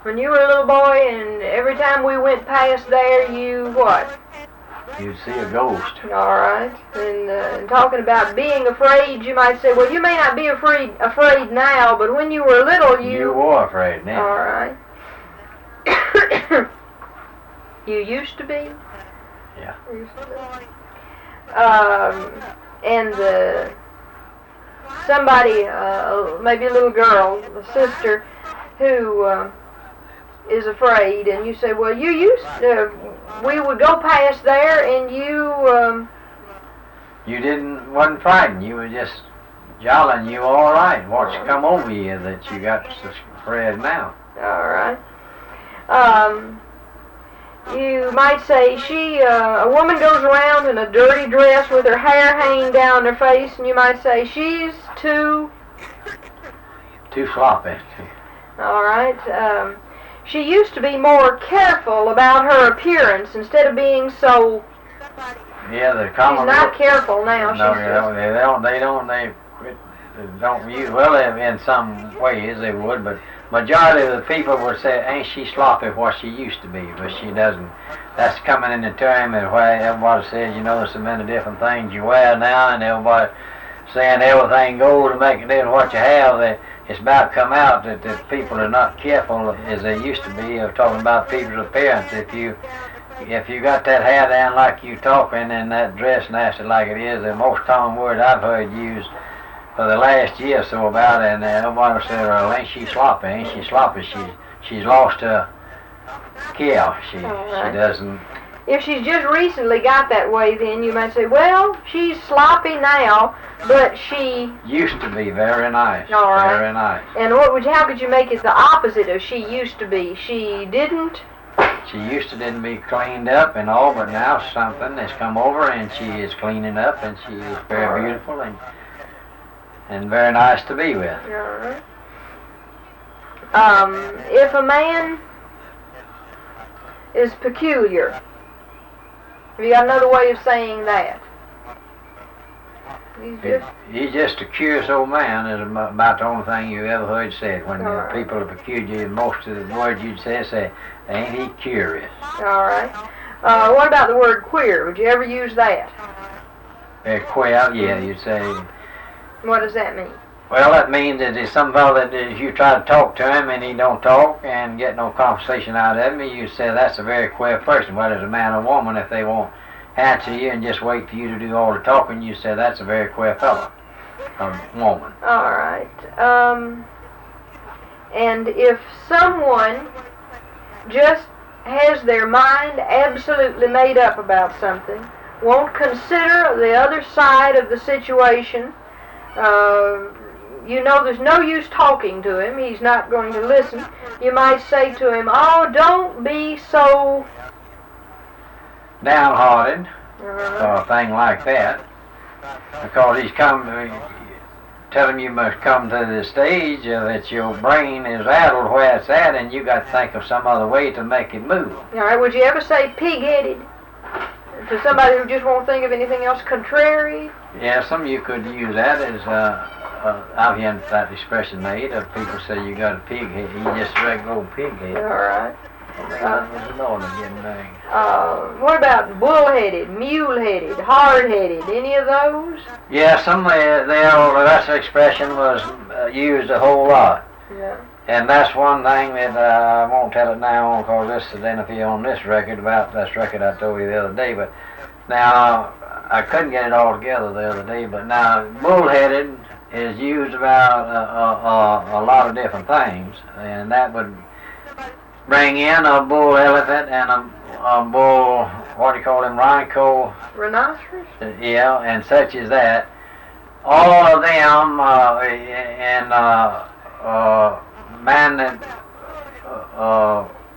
when you were a little boy, and every time we went past there, you what? You'd see a ghost. All right. And talking about being afraid, you might say, well, you may not be afraid now, but when you were little, You were afraid then. All right. You used to be? Yeah. Used to be. And somebody, maybe a little girl, a sister, who is afraid, and you say, well, you used to, we would go past there, and you... You wasn't frightened. You were just jolling. You were all right. What's come over you that you got so afraid now? All right. You might say a woman goes around in a dirty dress with her hair hanging down her face, and you might say she's too sloppy. All right. She used to be more careful about her appearance instead of being so. Yeah, the common. She's not careful now. No, they don't use. Well, in some ways they would, but majority of the people would say, ain't she sloppy what she used to be, but she doesn't. That's coming in the term and where everybody says, you know, there's so many different things you wear now, and everybody saying everything goes to make it in what you have. It's about come out that people are not careful as they used to be of talking about people's appearance. If you got that hair down like you talking and that dress nasty like it is, the most common word I've heard used for the last year or so about it, and everybody said, well, ain't she sloppy? Ain't she sloppy? She's lost her care. She doesn't. If she's just recently got that way, then you might say, well, she's sloppy now, but she used to be very nice. All right. Very nice. And how could you make it the opposite of she used to be? She didn't. She used to didn't be cleaned up and all, but now something has come over and she is cleaning up, and she is very beautiful and very nice to be with. All right. If a man is peculiar, have you got another way of saying that? He's just a curious old man is about the only thing you ever heard said. When people are peculiar, most of the words you'd say, ain't he curious? All right. What about the word queer? Would you ever use that? Queer, yeah, you'd say. What does that mean? Well, that means that there's some fellow that if you try to talk to him and he don't talk and get no conversation out of him, you say that's a very queer person. Whether it's a man or woman, if they won't answer you and just wait for you to do all the talking, you say that's a very queer fellow or woman. All right. And if someone just has their mind absolutely made up about something, won't consider the other side of the situation, you know there's no use talking to him, he's not going to listen, you might say to him, oh, don't be so downhearted, or a thing like that, because he's come to tell him you must come to the stage that your brain is addled where it's at, and you got to think of some other way to make it move. All right, would you ever say pig-headed to somebody who just won't think of anything else contrary? Yeah, some of you could use that as I've heard that expression made of people say you got a pig head. You just a regular old pig head. All right. What about bull-headed, mule-headed, hard-headed? Any of those? Yeah, some that expression was used a whole lot. Yeah. And that's one thing that I won't tell it now because this is identified on this record about this record I told you the other day. But now I couldn't get it all together the other day. But now bull-headed is used about a lot of different things, and that would bring in a bull elephant and a bull, what do you call them, rhinoceros? Yeah, and such as that. All of them man that